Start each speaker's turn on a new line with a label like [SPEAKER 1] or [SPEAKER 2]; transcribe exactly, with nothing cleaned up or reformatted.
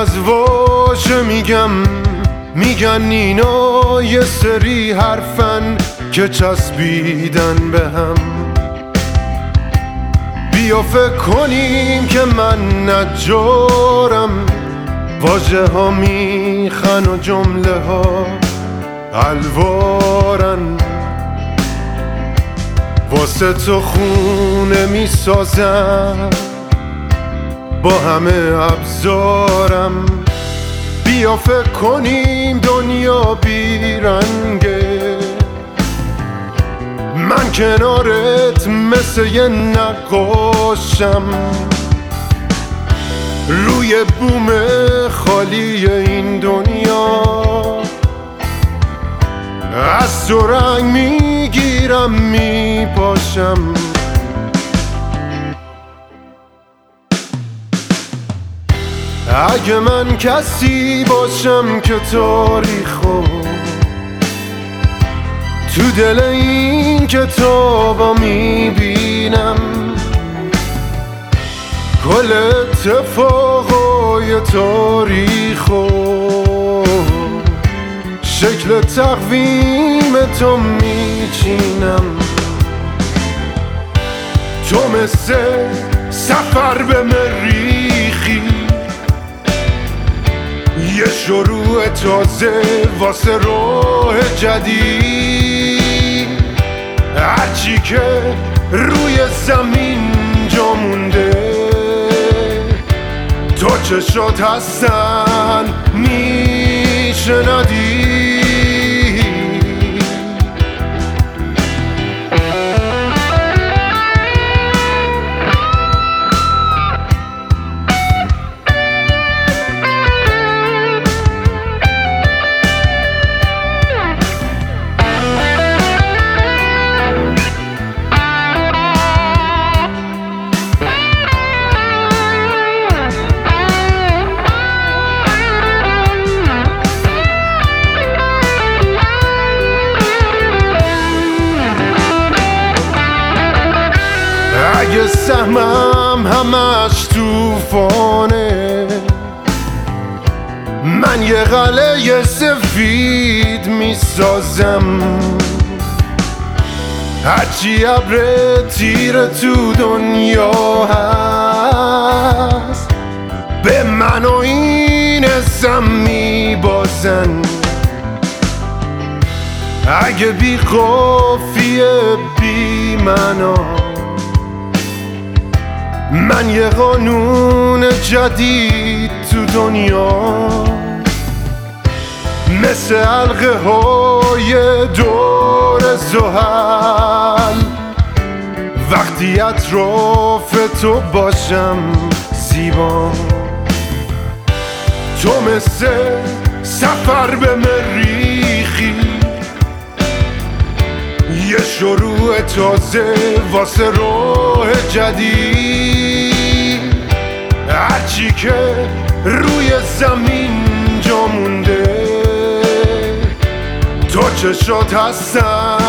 [SPEAKER 1] از واژه میگم، میگن اینا یه سری حرفن که چسبیدن به هم. بیا فکر کنیم که من نجارم، واژه ها میخن و جمله ها الوارن. واسه تو خونه میسازم با همه ابزارم. بیا فکر کنیم دنیا بیرنگه، من کنارت مثل یه نقاشم روی بوم خالی این دنیا. از تو رنگ میگیرم میپاشم، اگه من کسی باشم که تاریخو تو دل این کتابا میبینم. کل اتفاقای تاریخو شکل تقویم تو میچینم. تو مثل سفر به مریخی، یه شروع تازه واسه راه جدید. هرچی که روی زمین جا مونده تو چشات هستن میشه ندید. اگه سهمم همش توفانه، من یه قلعه سفید میسازم. هرچی ابر تیر تو دنیا هست به من و این اسم میبازن. اگه بی قافیه بی معنا، من یه قانون جدید تو دنیا مثل حلقه های دور زحل. وقتی اطراف تو باشم زیبا، تو مثل سفر به مریخی، یه شروع تازه واسه راه جدید. هرچی که روی زمین جا مونده تو چشات هستن